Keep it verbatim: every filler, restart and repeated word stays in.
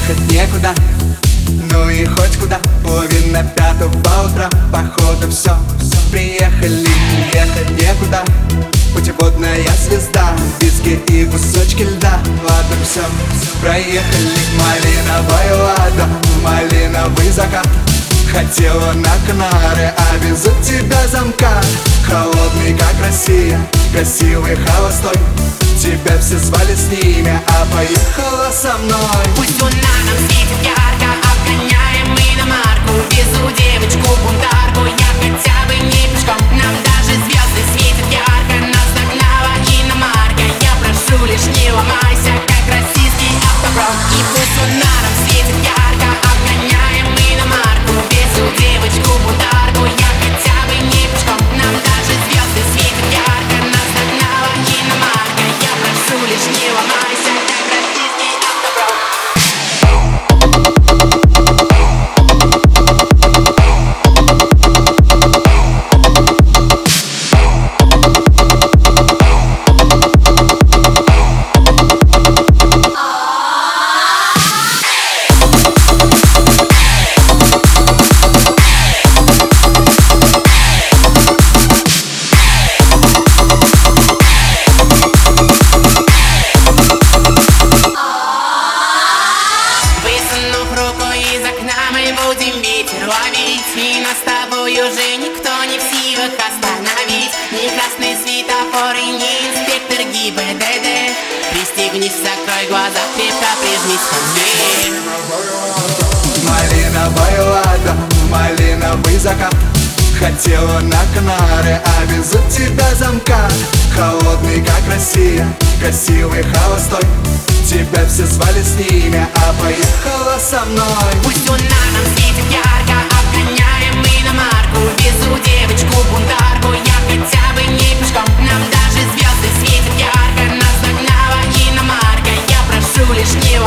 ехать некуда, ну и хоть куда. Половина пятого утра, походу все. Приехали, ехать некуда, путеводная звезда, виски и кусочки льда. Ладно, все, проехали. Малиновый ладно, малиновый закат. Хотела на Канары, а везут тебя замка. Холодный, как Россия, красивый, холостой. Тебя все звали с ними, а поехала со мной. Пусть луна нам светит ярко, обгоняем мы иномарку. Везу девочку-бунтарку, я хотя бы не пешком. Нам даже звезды светят ярко, нас догнала иномарка. Я прошу, лишь не ломайся, как российский автопром. И пусть луна нам светит ярко, обгоняем мы иномарку. Везу девочку-бунтарку, я хотя бы не пешком. Нам даже звезды светят ярко, нас догнала иномарка. Я прошу, лишь не ломайся, как российский автопром. Высунув руку из окна, мы будем ветер ловить. И нас с тобой уже никто не в силах остановить. Ни красный светофор и ни инспектор ГИБДД. Пристегнись, закрой глаза, крепко прижмись ко мне. Малиновый ладно, малиновый закат. Хотела на Канары, а везут тебя замка. Холодный, как Россия, красивый, холостой. Тебя все звали с ними, а поехала со мной. Пусть луна нам светит ярко, обгоняем мы иномарку. Везу девочку-бунтарку, я хотя бы не пешком. Нам даже звезды светят ярко, нас догнала иномарка. Я прошу, лишь не